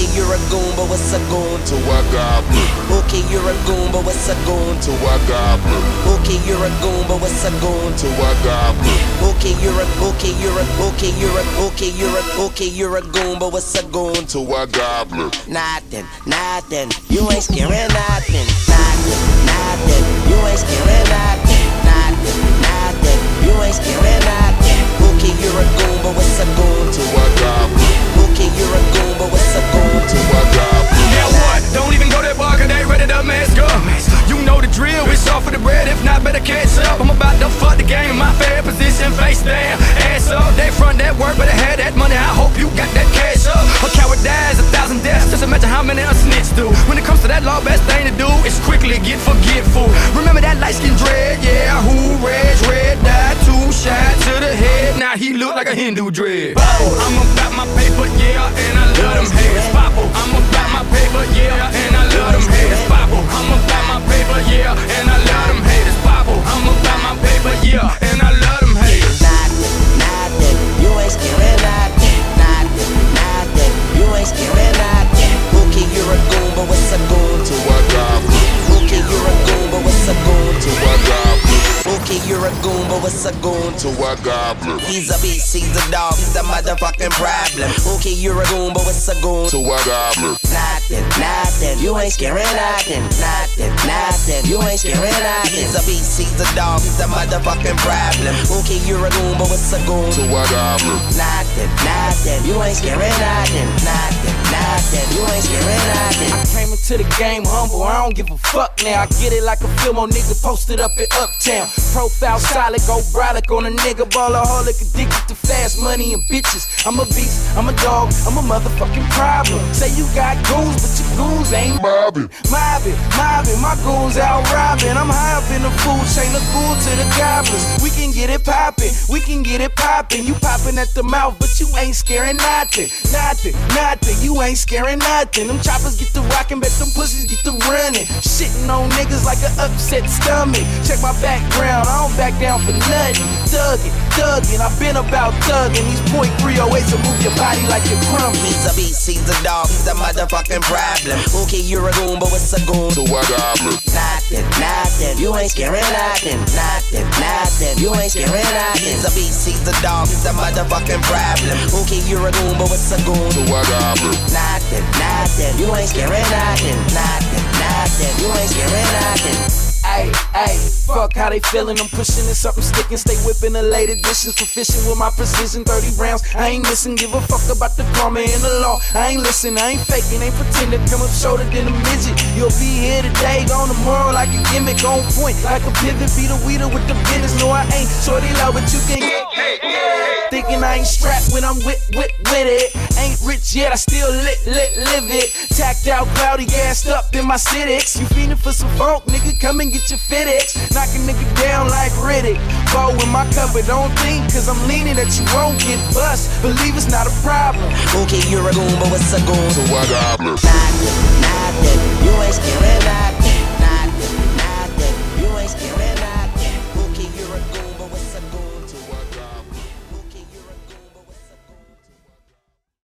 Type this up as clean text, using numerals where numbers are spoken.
Okay, you're a goon, but what's a goon to a gobbler? Okay, you're a goon, but what's a goon to a gobbler? Okay, you're a goon, but what's a goon to a gobbler? Okay, you're a goon, but what's a goon to a gobbler? Nothing, nothing. You ain't scaring nothing. Nothing. You ain't scaring nothing. Nothing. You ain't scaring nothing. Okay, you're a goon, but what's a goon to a gobbler? Okay, you're a goon, but what's a goon to a gobbler? Now what? Don't even go that bar, cause they ready to mask up. You know the drill, it's all for the bread, if not better catch up. I'm about to fuck the game in my fair position, face down, ass up. They front that work, but I had that money, I hope you got that cash up. A coward dies, 1,000 deaths, just imagine how many a snitch do. When it comes to that law, best thing to do is quickly get forgetful. Remember that light-skinned dread, yeah, who red died, 2 shots to the head, now he look like a Hindu dread. I'm about my paper, yeah, and I love them haters. I'm about my paper, yeah, and I love them haters. I'm about my paper, yeah, and I love them haters. I'm about my paper, yeah, and I love them haters. Nothing, you ain't scaring nothing. Nothing, you ain't scaring nothing. Okay, you're a goon, but what's a goon to a gobbler? Okay, you're a goon, but what's a goon to a gobbler? Okay, you're a goon, but what's a goon to a gobbler? He's a beast, he's a dog, he's a motherfucking problem. Okay, you're a goon, but what's a goon to a gobbler? Nothing, you ain't scaring nothing. Nothing, you ain't scaring nothing. He's a beast, he's a dog, he's a motherfucking problem. Okay, you're a goon, but what's a goon to a gobbler? Nothing, you ain't scaring nothing. Nothing, you ain't scaring nothing. I came into the game humble, I don't give a fuck now. I get it like a film on nigga posted up in Uptown. Profile solid, go brolic on a nigga, ballaholic, addicted to fast money and bitches. I'm a beast, I'm a dog, I'm a motherfucking problem. Say you got goons, but your goons ain't mobbing, my goons out robbing. I'm high up in the food chain, the goon to the gobblers. We can get it poppin', You poppin' at the mouth, but you ain't scaring nothing. You ain't scaring nothing. Them choppers get to rockin', bet them pussies get to running. Shitting on niggas like an upset stomach. Check my background, I don't back down for nothing. Thuggin', I've been about thuggin'. These .308s will move your body like you're crumbling. He's a beast, he's a dog, he's a motherfucking problem. Okay, you're a goon, but what's a goon to a gobbler? Nothing, you ain't scaring nothing. Nothing, you ain't scaring nothing. He's a beast, he's a dog, he's a motherfucking problem. Okay, you're a goon, but what's a goon to a gobbler? Nothing, you ain't scaring nothing. Nothing, you ain't scaring nothing. Ayy, fuck how they feelin', I'm pushin' and something stickin'. Stay whippin' the late editions, proficient with my precision. 30 rounds, I ain't missin', give a fuck about the karma and the law. I ain't listen, I ain't faking, ain't pretendin'. Come up shorter than a midget. You'll be here today, gone tomorrow like a gimmick. On point, like a pivot, be the weeder with the business. No, I ain't shorty low, but you can get. Thinking I ain't strapped when I'm with it. Ain't rich yet, I still live it. Tacked out, cloudy, gassed up in my Civics. You feelin' for some funk, nigga, come and get your FedEx. Knock a nigga down like Riddick. Bow in my cover, don't think, cause I'm leaning that you won't get bust. Believe it's not a problem. Okay, you're a goon, but what's a goon to a gobbler? Nothing,